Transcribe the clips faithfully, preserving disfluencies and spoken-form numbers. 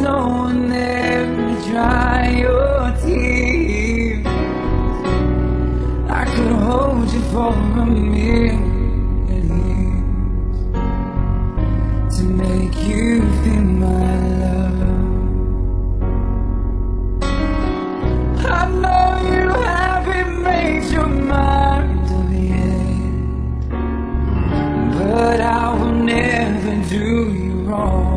no one there to dry your tears. I could hold you for a million years to make you feel my love. I know you haven't made your mind up yet, but I will never do you wrong.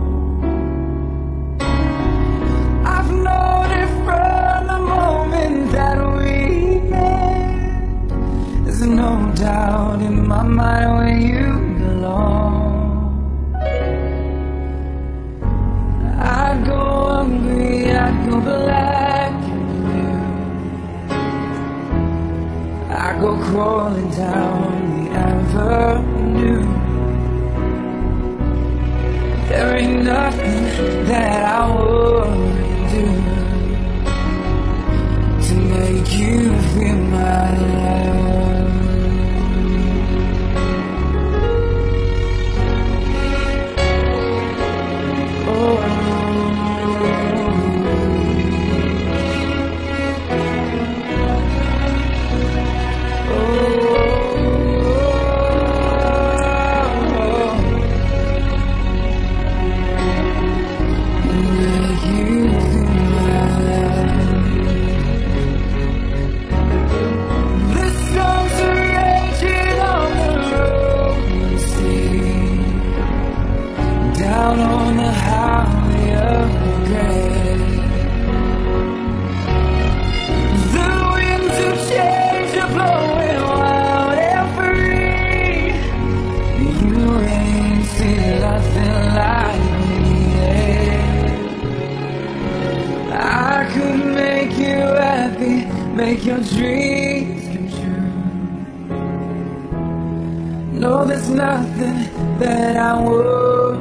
I've known it from the moment that we met. There's no doubt in my mind where you belong. I'd go hungry, I'd go black and blue. I'd go crawling down the avenue. There ain't nothing that I wouldn't do to make you feel my love. Oh, down on the highway of regret. The winds of change are blowing wild and free. You ain't seen nothing like me yet. I could make you happy, make your dreams come true. No, there's nothing that I would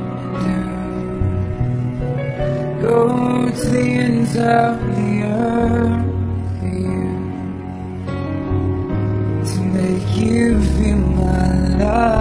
go to the ends of the earth for you, to make you feel my love.